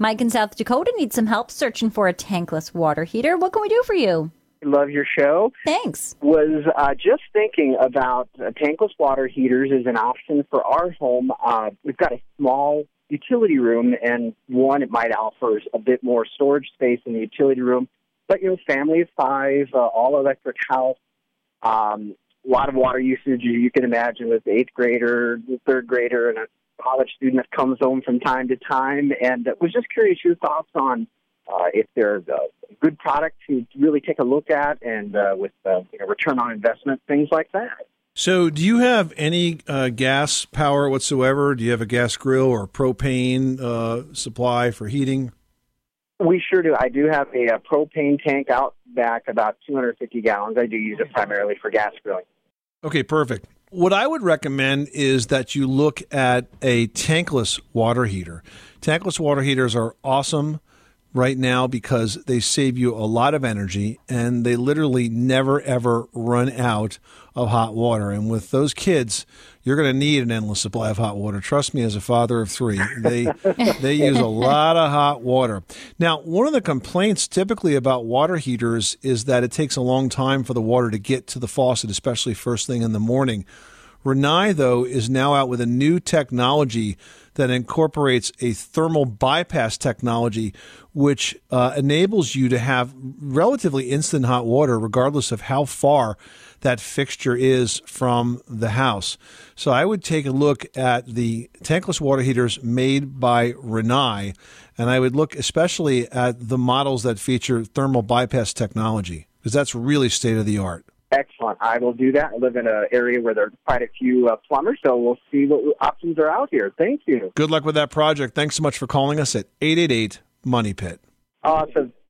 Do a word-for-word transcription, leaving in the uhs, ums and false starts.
Mike in South Dakota needs some help searching for a tankless water heater. What can we do for you? Love your show. Thanks. Was uh, just thinking about uh, tankless water heaters as an option for our home. Uh, we've got a small utility room, and one, it might offer a bit more storage space in the utility room. But, you know, family of five, uh, all-electric house, um, a lot of water usage you can imagine with the eighth grader, the third grader, and a college student that comes home from time to time. And uh, was just curious your thoughts on uh, if they're a good product to really take a look at, and uh, with uh, you know, return on investment, things like that. So do you have any uh, gas power whatsoever? Do you have a gas grill or propane uh, supply for heating? We sure do. I do have a, a propane tank out back, about two hundred fifty gallons. I do use it primarily for gas grilling. Okay, perfect. What I would recommend is that you look at a tankless water heater. Tankless water heaters are awesome right now because they save you a lot of energy, and they literally never, ever run out of hot water. And with those kids, you're going to need an endless supply of hot water. Trust me, as a father of three, they they use a lot of hot water. Now, one of the complaints typically about water heaters is that it takes a long time for the water to get to the faucet, especially first thing in the morning. Rinnai, though, is now out with a new technology that incorporates a thermal bypass technology, which uh, enables you to have relatively instant hot water regardless of how far that fixture is from the house. So I would take a look at the tankless water heaters made by Rinnai, and I would look especially at the models that feature thermal bypass technology, because that's really state-of-the-art. Excellent. I will do that. I live in an area where there are quite a few uh, plumbers, so we'll see what options are out here. Thank you. Good luck with that project. Thanks so much for calling us at eight eight eight, MONEY PIT. Awesome.